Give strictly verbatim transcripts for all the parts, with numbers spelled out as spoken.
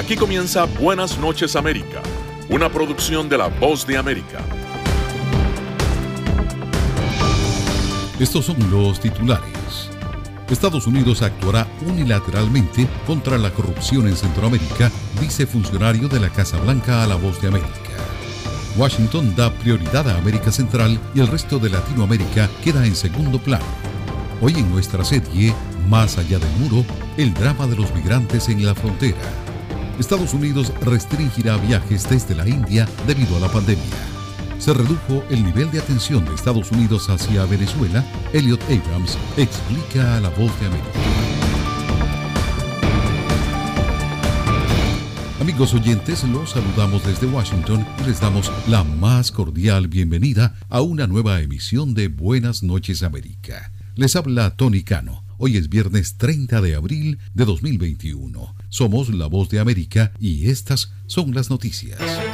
Aquí comienza Buenas noches América, una producción de La Voz de América. Estos son los titulares. Estados Unidos actuará unilateralmente contra la corrupción en Centroamérica, dice funcionario de la Casa Blanca a La Voz de América. Washington da prioridad a América Central y el resto de Latinoamérica queda en segundo plano. Hoy en nuestra serie, Más allá del muro, el drama de los migrantes en la frontera. Estados Unidos restringirá viajes desde la India debido a la pandemia. Se redujo el nivel de atención de Estados Unidos hacia Venezuela. Elliot Abrams explica a La Voz de América. Amigos oyentes, los saludamos desde Washington y les damos la más cordial bienvenida a una nueva emisión de Buenas noches América. Les habla Tony Cano. Hoy es viernes treinta de abril de dos mil veintiuno. Somos La Voz de América y estas son las noticias.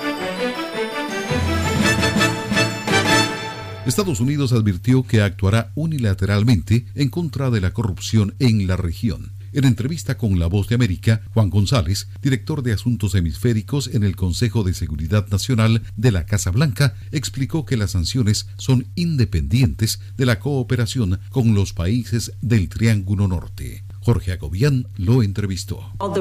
Estados Unidos advirtió que actuará unilateralmente en contra de la corrupción en la región. En entrevista con La Voz de América, Juan González, director de Asuntos Hemisféricos en el Consejo de Seguridad Nacional de la Casa Blanca, explicó que las sanciones son independientes de la cooperación con los países del Triángulo Norte. Jorge Agobián lo entrevistó.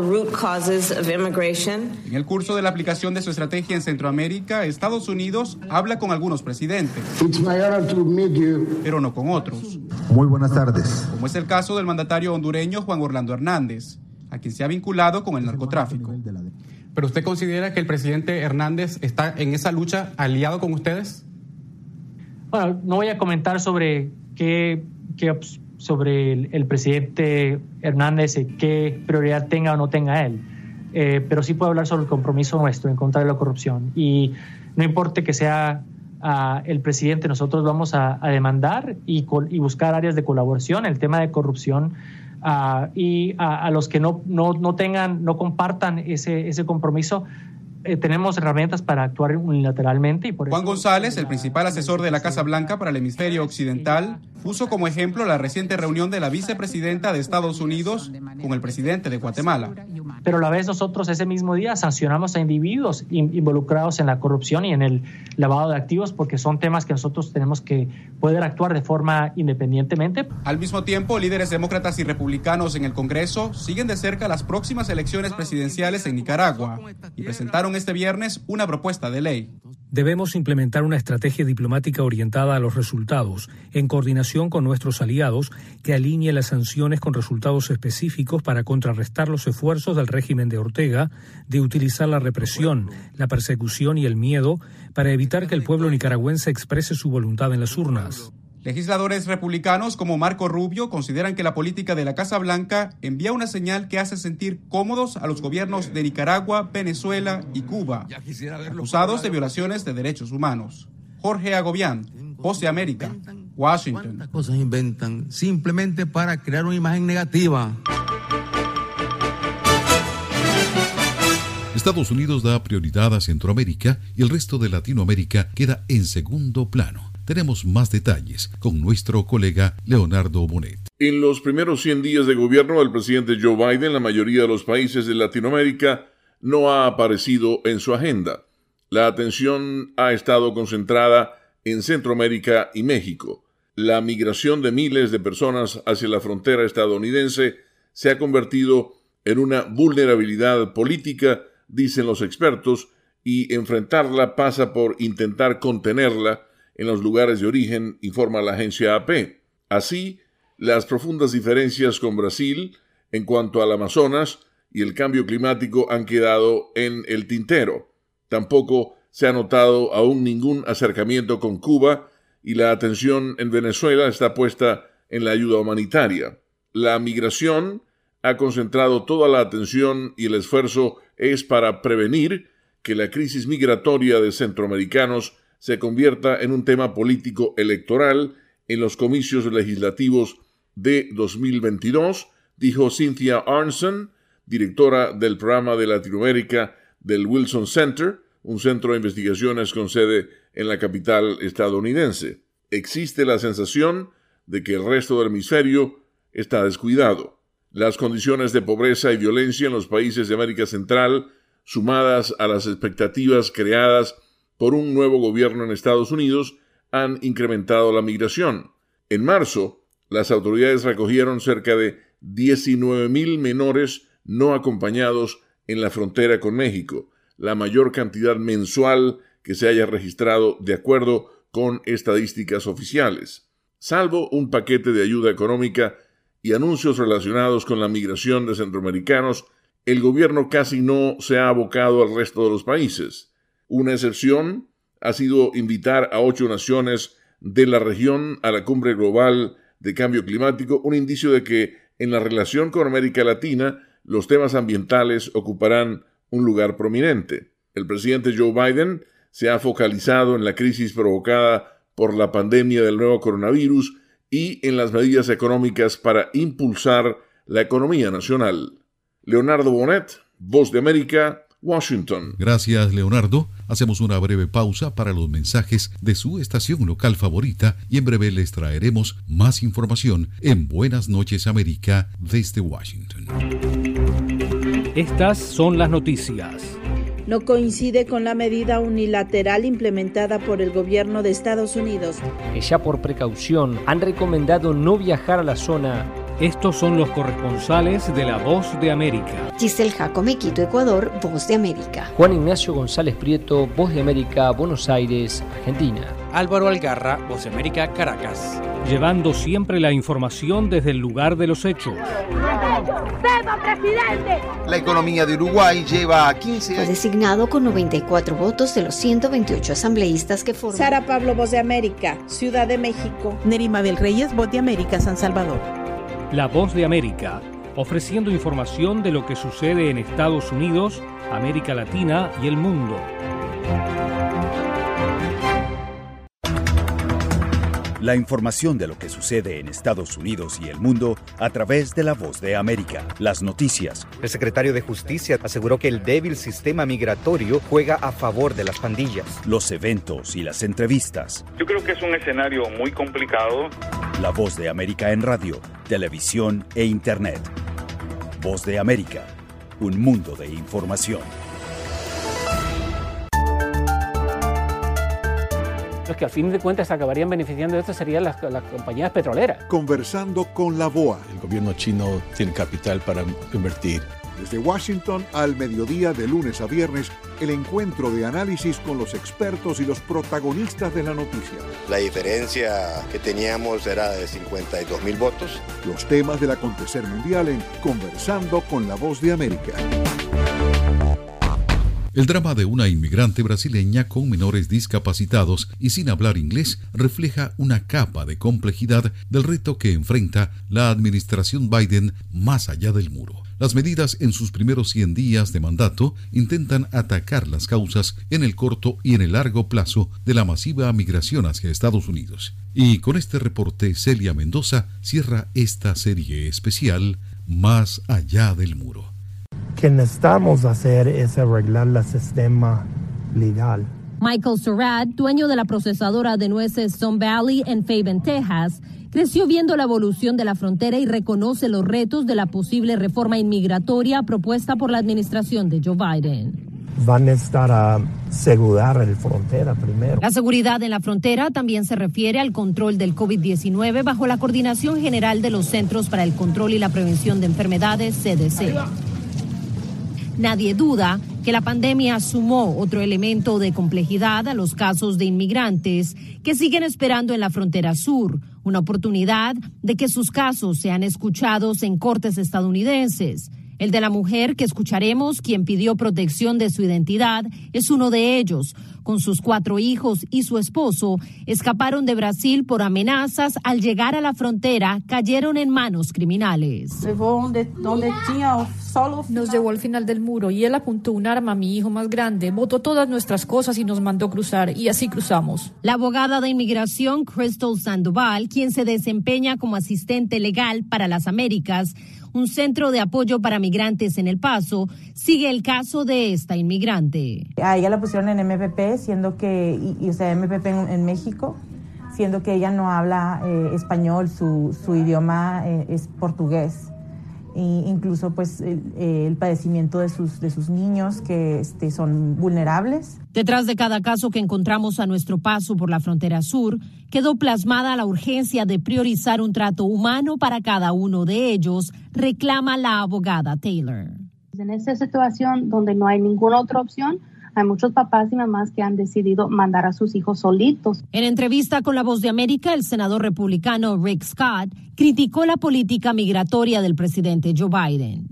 En el curso de la aplicación de su estrategia en Centroamérica, Estados Unidos habla con algunos presidentes, pero no con otros. Muy buenas tardes. Como es el caso del mandatario hondureño Juan Orlando Hernández, a quien se ha vinculado con el narcotráfico. ¿Pero usted considera que el presidente Hernández está en esa lucha aliado con ustedes? Bueno, no voy a comentar sobre qué, qué sobre el, el presidente Hernández, qué prioridad tenga o no tenga él. Eh, pero sí puedo hablar sobre el compromiso nuestro en contra de la corrupción. Y no importa que sea uh, el presidente, nosotros vamos a, a demandar y, col- y buscar áreas de colaboración, el tema de corrupción. Uh, y a, a los que no, no, no tengan, no compartan ese, ese compromiso, Eh, tenemos herramientas para actuar unilateralmente. Y por Juan eso, González, el principal asesor de la Casa Blanca para el hemisferio occidental, puso como ejemplo la reciente reunión de la vicepresidenta de Estados Unidos con el presidente de Guatemala. Pero a la vez nosotros ese mismo día sancionamos a individuos involucrados en la corrupción y en el lavado de activos, porque son temas que nosotros tenemos que poder actuar de forma independientemente. Al mismo tiempo, líderes demócratas y republicanos en el Congreso siguen de cerca las próximas elecciones presidenciales en Nicaragua y presentaron este viernes una propuesta de ley. Debemos implementar una estrategia diplomática orientada a los resultados, en coordinación con nuestros aliados, que alinee las sanciones con resultados específicos para contrarrestar los esfuerzos del régimen de Ortega de utilizar la represión, la persecución y el miedo para evitar que el pueblo nicaragüense exprese su voluntad en las urnas. Legisladores republicanos como Marco Rubio consideran que la política de la Casa Blanca envía una señal que hace sentir cómodos a los gobiernos de Nicaragua, Venezuela y Cuba, acusados de violaciones de derechos humanos. Jorge Agobián, Voz de América, Washington. ¿Cuántas cosas inventan simplemente para crear una imagen negativa? Estados Unidos da prioridad a Centroamérica y el resto de Latinoamérica queda en segundo plano. Tenemos más detalles con nuestro colega Leonardo Bonet. En los primeros cien días de gobierno del presidente Joe Biden, la mayoría de los países de Latinoamérica no ha aparecido en su agenda. La atención ha estado concentrada en Centroamérica y México. La migración de miles de personas hacia la frontera estadounidense se ha convertido en una vulnerabilidad política, dicen los expertos, y enfrentarla pasa por intentar contenerla en los lugares de origen, informa la agencia A P. Así, las profundas diferencias con Brasil en cuanto al Amazonas y el cambio climático han quedado en el tintero. Tampoco se ha notado aún ningún acercamiento con Cuba y la atención en Venezuela está puesta en la ayuda humanitaria. La migración ha concentrado toda la atención y el esfuerzo es para prevenir que la crisis migratoria de centroamericanos se convierta en un tema político electoral en los comicios legislativos de dos mil veintidós, dijo Cynthia Arnson, directora del programa de Latinoamérica del Wilson Center, un centro de investigaciones con sede en la capital estadounidense. Existe la sensación de que el resto del hemisferio está descuidado. Las condiciones de pobreza y violencia en los países de América Central sumadas a las expectativas creadas por un nuevo gobierno en Estados Unidos, han incrementado la migración. En marzo, las autoridades recogieron cerca de diecinueve mil menores no acompañados en la frontera con México, la mayor cantidad mensual que se haya registrado de acuerdo con estadísticas oficiales. Salvo un paquete de ayuda económica y anuncios relacionados con la migración de centroamericanos, el gobierno casi no se ha abocado al resto de los países. Una excepción ha sido invitar a ocho naciones de la región a la cumbre global de cambio climático, un indicio de que en la relación con América Latina los temas ambientales ocuparán un lugar prominente. El presidente Joe Biden se ha focalizado en la crisis provocada por la pandemia del nuevo coronavirus y en las medidas económicas para impulsar la economía nacional. Leonardo Bonet, Voz de América, Washington. Gracias, Leonardo. Hacemos una breve pausa para los mensajes de su estación local favorita y en breve les traeremos más información en Buenas noches, América, desde Washington. Estas son las noticias. No coincide con la medida unilateral implementada por el gobierno de Estados Unidos. Que ya por precaución han recomendado no viajar a la zona. Estos son los corresponsales de La Voz de América. Giselle Jacome, Quito, Ecuador, Voz de América. Juan Ignacio González Prieto, Voz de América, Buenos Aires, Argentina. Álvaro Algarra, Voz de América, Caracas. Llevando siempre la información desde el lugar de los hechos. ¡Viva, presidente! La economía de Uruguay lleva a quince años. Fue designado con noventa y cuatro votos de los ciento veintiocho asambleístas que forman. Sara Pablo, Voz de América, Ciudad de México. Nerima Bel Reyes, Voz de América, San Salvador. La Voz de América, ofreciendo información de lo que sucede en Estados Unidos, América Latina y el mundo. La información de lo que sucede en Estados Unidos y el mundo a través de La Voz de América. Las noticias. El secretario de Justicia aseguró que el débil sistema migratorio juega a favor de las pandillas. Los eventos y las entrevistas. Yo creo que es un escenario muy complicado. La Voz de América en radio, televisión e internet. Voz de América, un mundo de información. Los que al fin de cuentas acabarían beneficiando de esto serían las, las compañías petroleras. Conversando con la B O A. El gobierno chino tiene capital para invertir. Desde Washington al mediodía de lunes a viernes, el encuentro de análisis con los expertos y los protagonistas de la noticia. La diferencia que teníamos era de cincuenta y dos mil votos. Los temas del acontecer mundial en Conversando con la Voz de América. El drama de una inmigrante brasileña con menores discapacitados y sin hablar inglés refleja una capa de complejidad del reto que enfrenta la administración Biden más allá del muro. Las medidas en sus primeros cien días de mandato intentan atacar las causas en el corto y en el largo plazo de la masiva migración hacia Estados Unidos. Y con este reporte, Celia Mendoza cierra esta serie especial Más allá del muro. Que necesitamos hacer es arreglar el sistema legal. Michael Surratt, dueño de la procesadora de nueces Sun Valley en Fayetteville, Texas, creció viendo la evolución de la frontera y reconoce los retos de la posible reforma inmigratoria propuesta por la administración de Joe Biden. Van a necesitar a asegurar la frontera primero. La seguridad en la frontera también se refiere al control del COVID diecinueve bajo la coordinación general de los Centros para el Control y la Prevención de Enfermedades, C D C. Nadie duda que la pandemia sumó otro elemento de complejidad a los casos de inmigrantes que siguen esperando en la frontera sur, una oportunidad de que sus casos sean escuchados en cortes estadounidenses. El de la mujer que escucharemos, quien pidió protección de su identidad, es uno de ellos. Con sus cuatro hijos y su esposo, escaparon de Brasil por amenazas. Al llegar a la frontera, cayeron en manos criminales. Nos llevó al final del muro y él apuntó un arma a mi hijo más grande, botó todas nuestras cosas y nos mandó cruzar, y así cruzamos. La abogada de inmigración, Crystal Sandoval, quien se desempeña como asistente legal para las Américas, un centro de apoyo para migrantes en El Paso, sigue el caso de esta inmigrante. A ella la pusieron en M P P, siendo que, y, y, o sea, M P P en, en México, siendo que ella no habla eh, español, su, su idioma eh, es portugués. e incluso pues el, el padecimiento de sus, de sus niños que este, son vulnerables. Detrás de cada caso que encontramos a nuestro paso por la frontera sur, quedó plasmada la urgencia de priorizar un trato humano para cada uno de ellos, reclama la abogada Taylor. En esta situación donde no hay ninguna otra opción, hay muchos papás y mamás que han decidido mandar a sus hijos solitos. En entrevista con La Voz de América, el senador republicano Rick Scott criticó la política migratoria del presidente Joe Biden.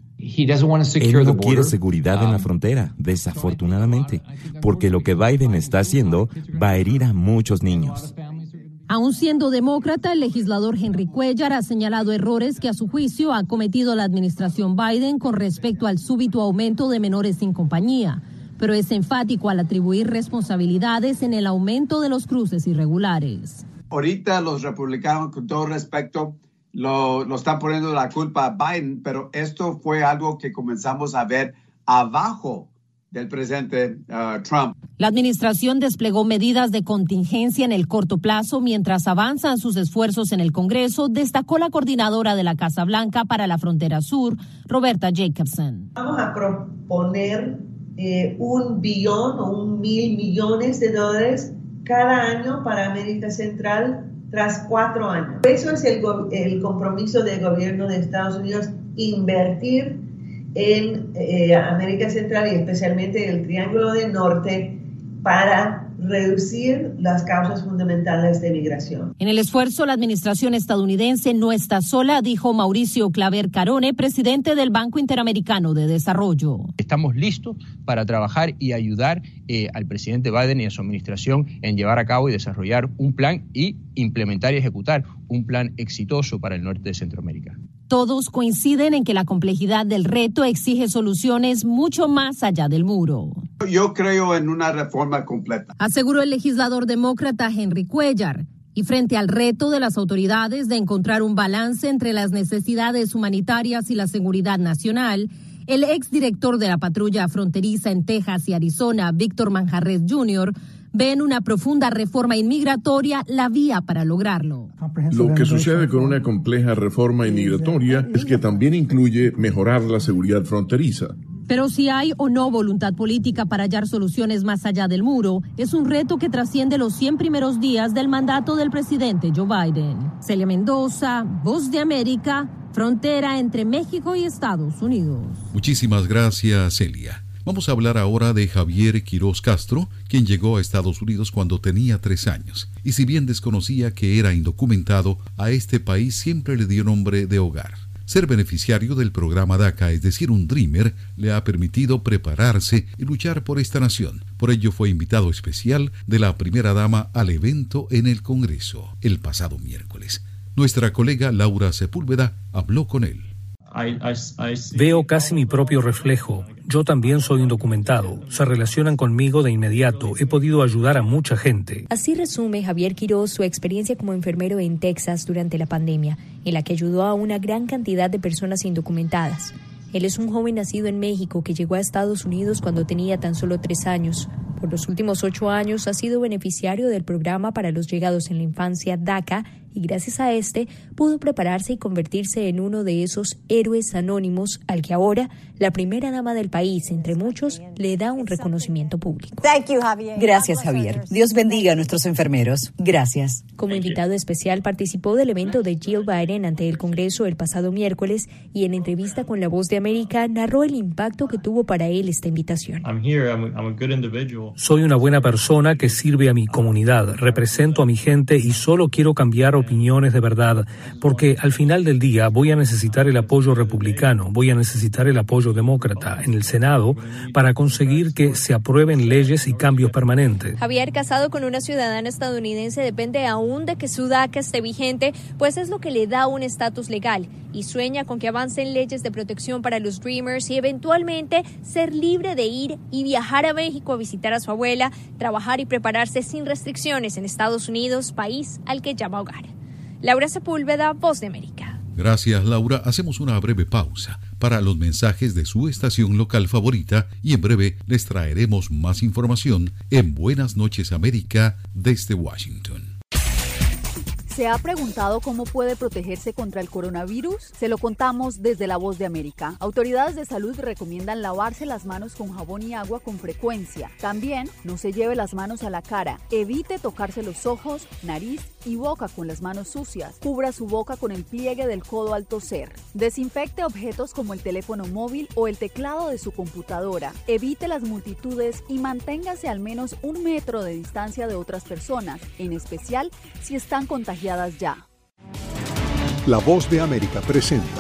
Él no quiere seguridad en la frontera, desafortunadamente, porque lo que Biden está haciendo va a herir a muchos niños. Aún siendo demócrata, el legislador Henry Cuellar ha señalado errores que a su juicio ha cometido la administración Biden con respecto al súbito aumento de menores sin compañía, pero es enfático al atribuir responsabilidades en el aumento de los cruces irregulares. Ahorita los republicanos, con todo respeto, lo, lo están poniendo la culpa a Biden, pero esto fue algo que comenzamos a ver abajo del presidente uh, Trump. La administración desplegó medidas de contingencia en el corto plazo mientras avanzan sus esfuerzos en el Congreso, destacó la coordinadora de la Casa Blanca para la frontera sur, Roberta Jacobson. Vamos a proponer eh, un billón o un mil millones de dólares cada año para América Central tras cuatro años. Eso es el, el compromiso del gobierno de Estados Unidos, invertir en eh, América Central y especialmente el Triángulo del Norte para reducir las causas fundamentales de migración. En el esfuerzo, la administración estadounidense no está sola, dijo Mauricio Claver Carone, presidente del Banco Interamericano de Desarrollo. Estamos listos para trabajar y ayudar eh, al presidente Biden y a su administración en llevar a cabo y desarrollar un plan y implementar y ejecutar un plan exitoso para el norte de Centroamérica. Todos coinciden en que la complejidad del reto exige soluciones mucho más allá del muro. Yo creo en una reforma completa, aseguró el legislador demócrata Henry Cuellar. Y frente al reto de las autoridades de encontrar un balance entre las necesidades humanitarias y la seguridad nacional, el exdirector de la patrulla fronteriza en Texas y Arizona, Víctor Manjarres junior, ve en una profunda reforma inmigratoria la vía para lograrlo. Lo que sucede con una compleja reforma inmigratoria es que también incluye mejorar la seguridad fronteriza. Pero si hay o no voluntad política para hallar soluciones más allá del muro, es un reto que trasciende los cien primeros días del mandato del presidente Joe Biden. Celia Mendoza, Voz de América, frontera entre México y Estados Unidos. Muchísimas gracias, Celia. Vamos a hablar ahora de Javier Quiroz Castro, quien llegó a Estados Unidos cuando tenía tres años. Y si bien desconocía que era indocumentado, a este país siempre le dio nombre de hogar. Ser beneficiario del programa DACA, es decir, un Dreamer, le ha permitido prepararse y luchar por esta nación. Por ello fue invitado especial de la primera dama al evento en el Congreso, el pasado miércoles. Nuestra colega Laura Sepúlveda habló con él. Veo casi mi propio reflejo. Yo también soy indocumentado. Se relacionan conmigo de inmediato. He podido ayudar a mucha gente. Así resume Javier Quiroz su experiencia como enfermero en Texas durante la pandemia, en la que ayudó a una gran cantidad de personas indocumentadas. Él es un joven nacido en México que llegó a Estados Unidos cuando tenía tan solo tres años. Por los últimos ocho años ha sido beneficiario del programa para los llegados en la infancia DACA y gracias a este pudo prepararse y convertirse en uno de esos héroes anónimos al que ahora la primera dama del país, entre muchos, le da un reconocimiento público. Gracias, Javier. Dios bendiga a nuestros enfermeros. Gracias. Como invitado especial participó del evento de Jill Biden ante el Congreso el pasado miércoles y en entrevista con La Voz de América narró el impacto que tuvo para él esta invitación. Soy una buena persona que sirve a mi comunidad, represento a mi gente y solo quiero cambiar opiniones de verdad, porque al final del día voy a necesitar el apoyo republicano, voy a necesitar el apoyo demócrata en el Senado para conseguir que se aprueben leyes y cambios permanentes. Javier, casado con una ciudadana estadounidense, depende aún de que su DACA esté vigente, pues es lo que le da un estatus legal y sueña con que avancen leyes de protección para los Dreamers y eventualmente ser libre de ir y viajar a México a visitar a su abuela, trabajar y prepararse sin restricciones en Estados Unidos, país al que llama hogar. Laura Sepúlveda, Voz de América. Gracias, Laura. Hacemos una breve pausa para los mensajes de su estación local favorita y en breve les traeremos más información en Buenas Noches América desde Washington. ¿Se ha preguntado cómo puede protegerse contra el coronavirus? Se lo contamos desde La Voz de América. Autoridades de salud recomiendan lavarse las manos con jabón y agua con frecuencia. También no se lleve las manos a la cara. Evite tocarse los ojos, nariz y boca con las manos sucias. Cubra su boca con el pliegue del codo al toser. Desinfecte objetos como el teléfono móvil o el teclado de su computadora. Evite las multitudes y manténgase al menos un metro de distancia de otras personas, en especial si están contagiadas ya. La Voz de América presenta.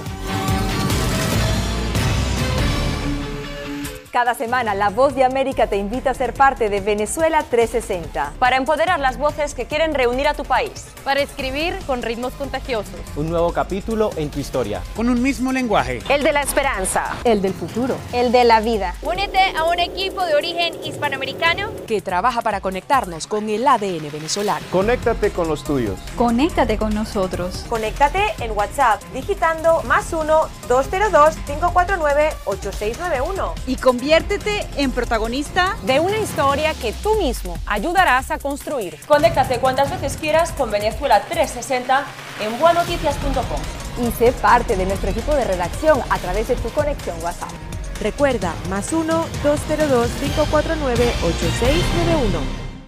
Cada semana, La Voz de América te invita a ser parte de Venezuela trescientos sesenta. Para empoderar las voces que quieren reunir a tu país. Para escribir con ritmos contagiosos. Un nuevo capítulo en tu historia. Con un mismo lenguaje. El de la esperanza. El del futuro. El de la vida. Únete a un equipo de origen hispanoamericano que trabaja para conectarnos con el A D N venezolano. Conéctate con los tuyos. Conéctate con nosotros. Conéctate en WhatsApp digitando más uno, dos cero dos, cinco cuatro nueve, ocho seis nueve uno. Y conviértete en protagonista de una historia que tú mismo ayudarás a construir. Conéctate cuantas veces quieras con Venezuela trescientos sesenta en buenoticias punto com. Y sé parte de nuestro equipo de redacción a través de tu conexión WhatsApp. Recuerda, más uno, dos cero dos, cinco cuatro nueve, ocho seis nueve uno.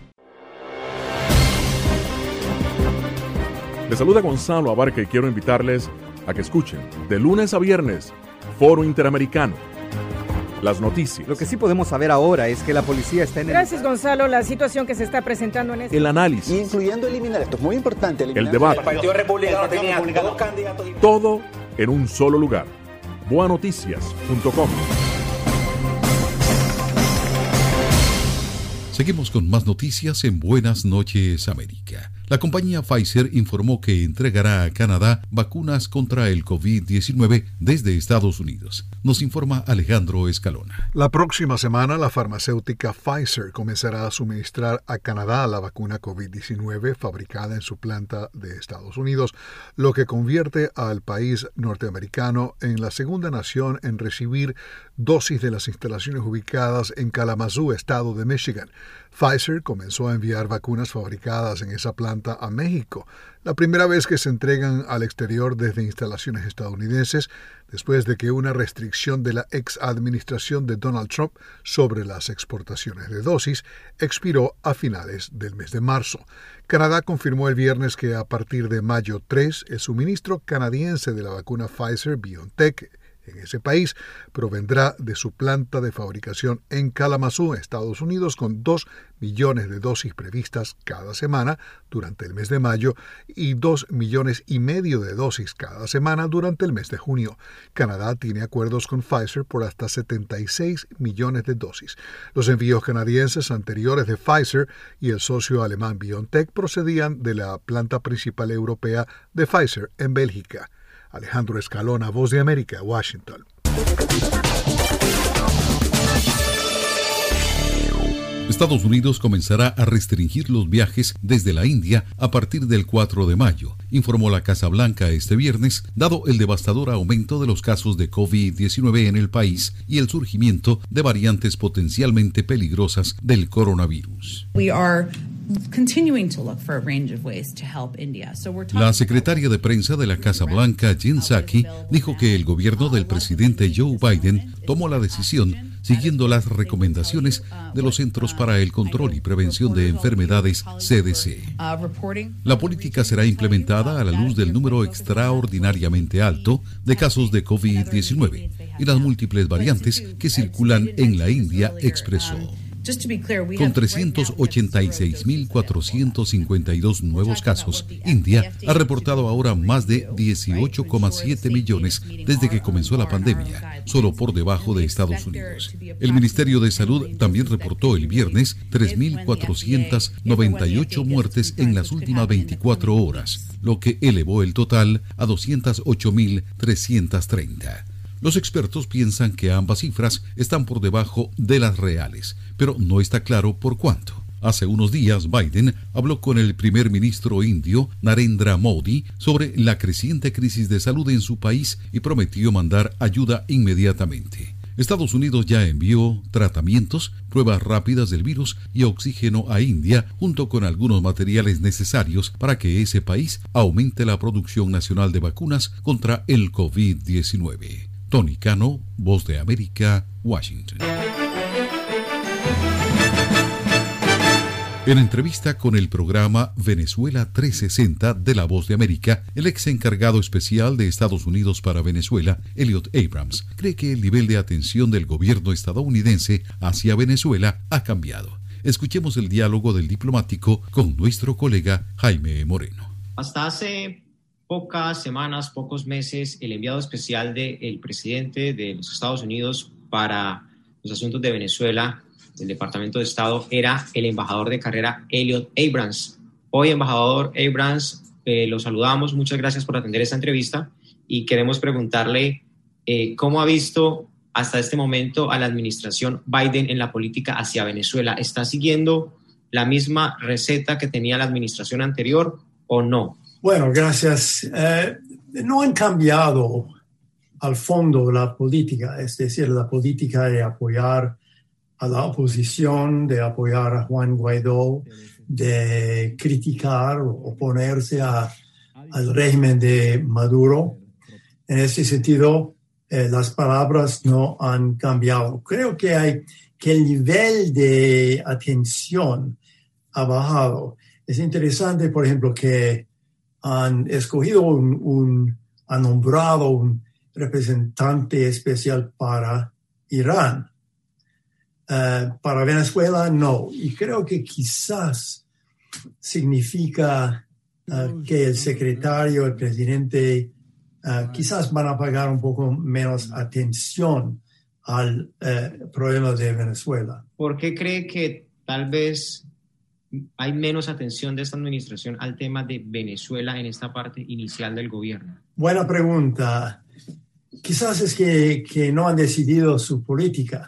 Les saluda Gonzalo Abarca y quiero invitarles a que escuchen de lunes a viernes Foro Interamericano. Las noticias. Lo que sí podemos saber ahora es que la policía está en el... Gracias, Gonzalo. La situación que se está presentando en este... El análisis. Incluyendo eliminar, esto es muy importante. El debate. El Partido Republicano tenía dos candidatos. Todo en un solo lugar. buenoticias punto com. Seguimos con más noticias en Buenas Noches América. La compañía Pfizer informó que entregará a Canadá vacunas contra el COVID diecinueve desde Estados Unidos. Nos informa Alejandro Escalona. La próxima semana, la farmacéutica Pfizer comenzará a suministrar a Canadá la vacuna COVID diecinueve fabricada en su planta de Estados Unidos, lo que convierte al país norteamericano en la segunda nación en recibir dosis de las instalaciones ubicadas en Kalamazoo, estado de Michigan. Pfizer comenzó a enviar vacunas fabricadas en esa planta a México, la primera vez que se entregan al exterior desde instalaciones estadounidenses, después de que una restricción de la ex administración de Donald Trump sobre las exportaciones de dosis expiró a finales del mes de marzo. Canadá confirmó el viernes que a partir de mayo tres, el suministro canadiense de la vacuna Pfizer-BioNTech en ese país provendrá de su planta de fabricación en Kalamazoo, Estados Unidos, con dos millones de dosis previstas cada semana durante el mes de mayo y dos millones y medio de dosis cada semana durante el mes de junio. Canadá tiene acuerdos con Pfizer por hasta setenta y seis millones de dosis. Los envíos canadienses anteriores de Pfizer y el socio alemán BioNTech procedían de la planta principal europea de Pfizer en Bélgica. Alejandro Escalona, Voz de América, Washington. Estados Unidos comenzará a restringir los viajes desde la India a partir del cuatro de mayo, informó la Casa Blanca este viernes, dado el devastador aumento de los casos de COVID diecinueve en el país y el surgimiento de variantes potencialmente peligrosas del coronavirus. We are continuing to look for a range of ways to help India. So we're talking La secretaria de prensa de la Casa Blanca, Jen Psaki, dijo que el gobierno del presidente Joe Biden tomó la decisión siguiendo las recomendaciones de los Centros para el Control y Prevención de Enfermedades, C D C. La política será implementada a la luz del número extraordinariamente alto de casos de COVID diecinueve y las múltiples variantes que circulan en la India, expresó. Con trescientos ochenta y seis mil cuatrocientos cincuenta y dos nuevos casos, India ha reportado ahora más de dieciocho coma siete millones desde que comenzó la pandemia, solo por debajo de Estados Unidos. El Ministerio de Salud también reportó el viernes tres mil cuatrocientas noventa y ocho muertes en las últimas veinticuatro horas, lo que elevó el total a doscientas ocho mil trescientos treinta. Los expertos piensan que ambas cifras están por debajo de las reales, pero no está claro por cuánto. Hace unos días, Biden habló con el primer ministro indio, Narendra Modi, sobre la creciente crisis de salud en su país y prometió mandar ayuda inmediatamente. Estados Unidos ya envió tratamientos, pruebas rápidas del virus y oxígeno a India, junto con algunos materiales necesarios para que ese país aumente la producción nacional de vacunas contra el COVID diecinueve. Tony Cano, Voz de América, Washington. En entrevista con el programa Venezuela trescientos sesenta de La Voz de América, el ex encargado especial de Estados Unidos para Venezuela, Elliot Abrams, cree que el nivel de atención del gobierno estadounidense hacia Venezuela ha cambiado. Escuchemos el diálogo del diplomático con nuestro colega Jaime Moreno. Hasta hace pocas semanas, pocos meses, el enviado especial del presidente de los Estados Unidos para los asuntos de Venezuela, del Departamento de Estado, era el embajador de carrera Elliot Abrams. Hoy, embajador Abrams, eh, lo saludamos, muchas gracias por atender esta entrevista y queremos preguntarle eh, cómo ha visto hasta este momento a la administración Biden en la política hacia Venezuela. ¿Está siguiendo la misma receta que tenía la administración anterior o no? Bueno, gracias. Eh, no han cambiado al fondo la política, es decir, la política de apoyar a la oposición, de apoyar a Juan Guaidó, de criticar o oponerse a, al régimen de Maduro. En ese sentido, eh, las palabras no han cambiado. Creo que, hay, que el nivel de atención ha bajado. Es interesante, por ejemplo, que han escogido un, un han nombrado un representante especial para Irán. Uh, para Venezuela, no. Y creo que quizás significa uh, que el secretario, el presidente, uh, quizás van a pagar un poco menos atención al uh, problema de Venezuela. ¿Por qué cree que tal vez hay menos atención de esta administración al tema de Venezuela en esta parte inicial del gobierno? Buena pregunta. Quizás es que, que no han decidido su política.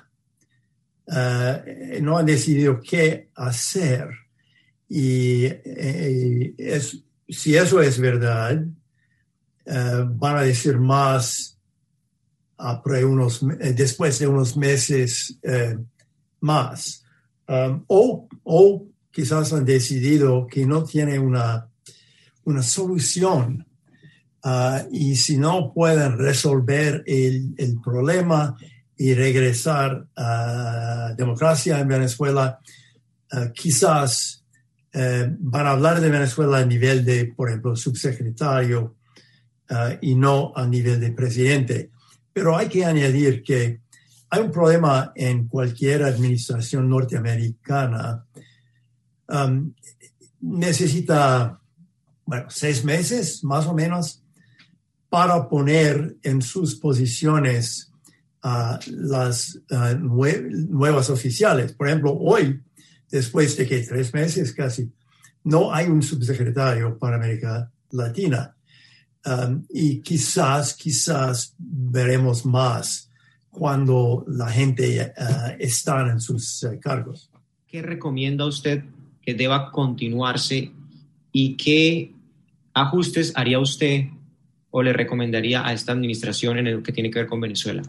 Uh, no han decidido qué hacer y eh, es, si eso es verdad, uh, van a decir más uh, unos, eh, después de unos meses eh, más. Um, o, o quizás han decidido que no tiene una, una solución uh, y si no pueden resolver el, el problema y regresar a democracia en Venezuela, uh, quizás uh, van a hablar de Venezuela a nivel de, por ejemplo, subsecretario uh, y no a nivel de presidente. Pero hay que añadir que hay un problema en cualquier administración norteamericana. Um, necesita, bueno, seis meses más o menos para poner en sus posiciones a uh, las uh, nue- nuevas oficiales. Por ejemplo, hoy, después de que tres meses casi, no hay un subsecretario para América Latina. Um, y quizás, quizás veremos más cuando la gente uh, está en sus uh, cargos. ¿Qué recomienda usted que deba continuarse y qué ajustes haría usted o le recomendaría a esta administración en lo que tiene que ver con Venezuela?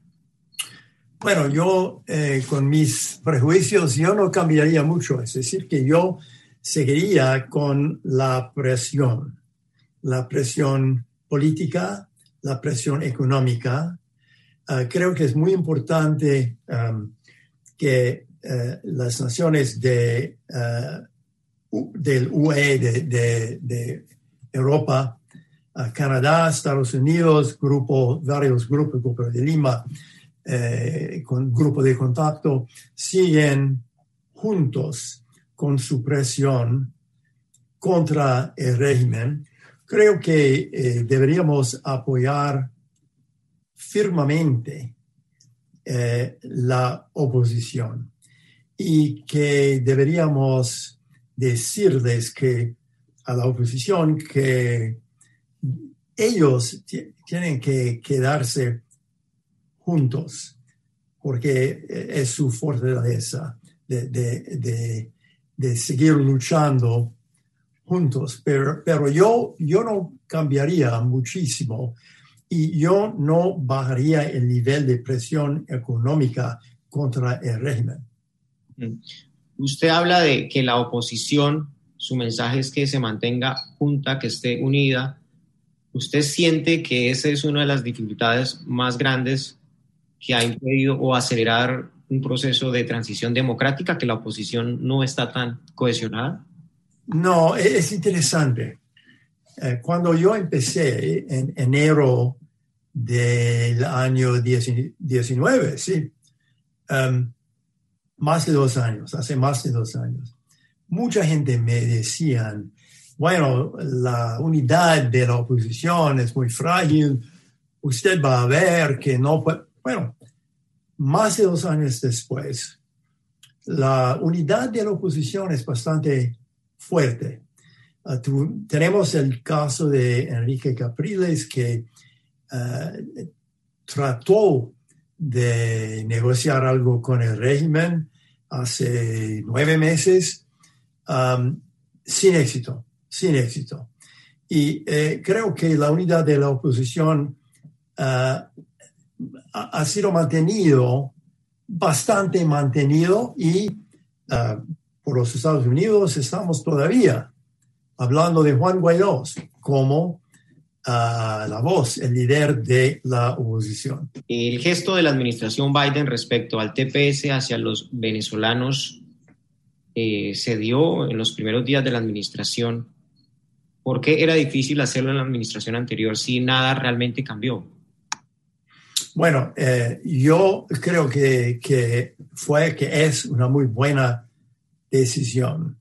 Bueno, yo eh, con mis prejuicios, yo no cambiaría mucho. Es decir, que yo seguiría con la presión, la presión política, la presión económica. Uh, creo que es muy importante um, que uh, las naciones de, uh, del U E, de, de, de Europa, uh, Canadá, Estados Unidos, grupo, varios grupos, Grupo de Lima, Eh, con grupo de contacto, siguen juntos con su presión contra el régimen. Creo que eh, deberíamos apoyar firmemente eh, la oposición y que deberíamos decirles que a la oposición que ellos t- tienen que quedarse juntos, porque es su fortaleza de, de, de, de seguir luchando juntos. Pero, pero yo, yo no cambiaría muchísimo y yo no bajaría el nivel de presión económica contra el régimen. Usted habla de que la oposición, su mensaje es que se mantenga junta, que esté unida. ¿Usted siente que esa es una de las dificultades más grandes que ha impedido o acelerar un proceso de transición democrática, que la oposición no está tan cohesionada? No, es interesante. Eh, cuando yo empecé en enero del año diecinueve, sí, um, más de dos años, hace más de dos años, mucha gente me decían, bueno, la unidad de la oposición es muy frágil, usted va a ver que no puede... Bueno, más de dos años después, la unidad de la oposición es bastante fuerte. Uh, tu, tenemos el caso de Enrique Capriles, que uh, trató de negociar algo con el régimen hace nueve meses, um, sin éxito, sin éxito. Y eh, creo que la unidad de la oposición uh, ha, ha sido mantenido, bastante mantenido, y uh, por los Estados Unidos estamos todavía hablando de Juan Guaidó como Uh, la voz, el líder de la oposición. El gesto de la administración Biden respecto al T P S hacia los venezolanos eh, se dio en los primeros días de la administración. ¿Por qué era difícil hacerlo en la administración anterior si nada realmente cambió? Bueno, eh, yo creo que, que fue que es una muy buena decisión.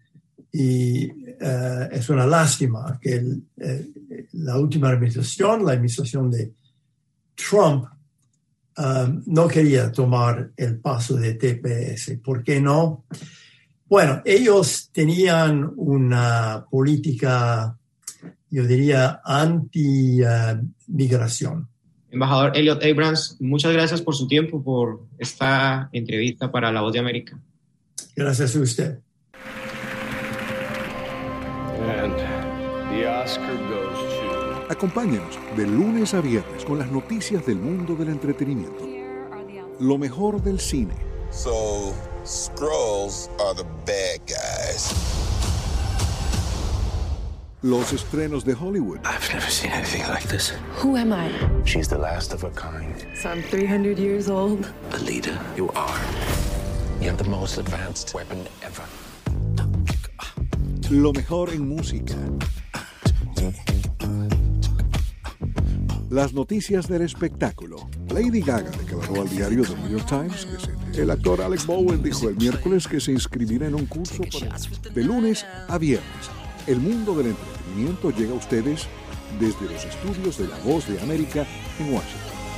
Y uh, es una lástima que el, eh, la última administración, la administración de Trump, um, no quería tomar el paso de T P S. ¿Por qué no? Bueno, ellos tenían una política, yo diría, anti-migración. Uh, Embajador Elliot Abrams, muchas gracias por su tiempo, por esta entrevista para La Voz de América. Gracias a usted. And the Oscar goes to... Acompáñenos de lunes a viernes con las noticias del mundo del entretenimiento. Lo mejor del cine. So, Skrulls are the bad guys. Los estrenos de Hollywood. I've never seen anything like this. Who am I? She's the last of her kind. So I'm three hundred years old. Alita, you are. You have the most advanced weapon ever. Lo mejor en música. Las noticias del espectáculo. Lady Gaga declaró al diario The New York Times que se... El actor Alec Bowen dijo el miércoles que se inscribirá en un curso para... De lunes a viernes. El mundo del entretenimiento llega a ustedes desde los estudios de La Voz de América en Washington.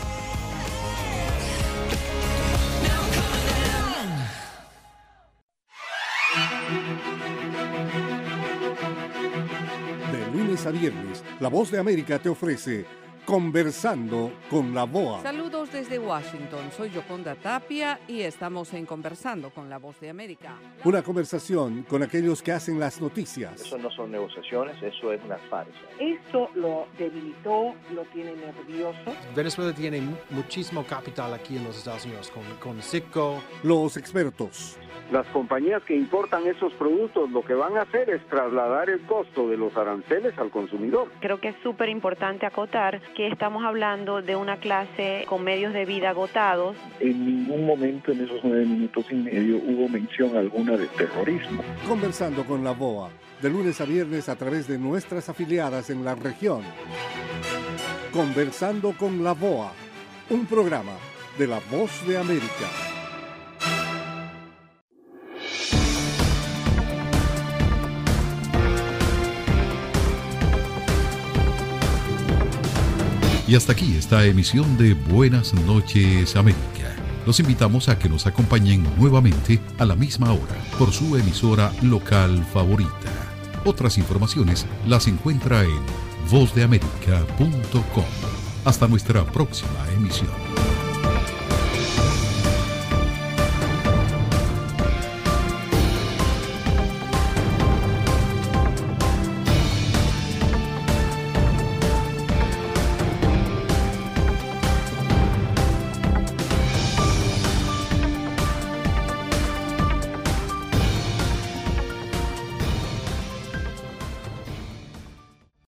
De lunes a viernes, La Voz de América te ofrece Conversando con la V O A. Saludos desde Washington, soy Yoconda Tapia y estamos en Conversando con la Voz de América. Una conversación con aquellos que hacen las noticias. Eso no son negociaciones, eso es una farsa. Esto lo debilitó, lo tiene nervioso. Venezuela tiene muchísimo capital aquí en los Estados Unidos, con, con Citgo. Los expertos. Las compañías que importan esos productos lo que van a hacer es trasladar el costo de los aranceles al consumidor. Creo que es súper importante acotar que estamos hablando de una clase con medios de vida agotados. En ningún momento en esos nueve minutos y medio hubo mención alguna de terrorismo. Conversando con la V O A, de lunes a viernes a través de nuestras afiliadas en la región. Conversando con la V O A, un programa de La Voz de América. Y hasta aquí esta emisión de Buenas noches América. Los invitamos a que nos acompañen nuevamente a la misma hora por su emisora local favorita. Otras informaciones las encuentra en voz de américa punto com. Hasta nuestra próxima emisión.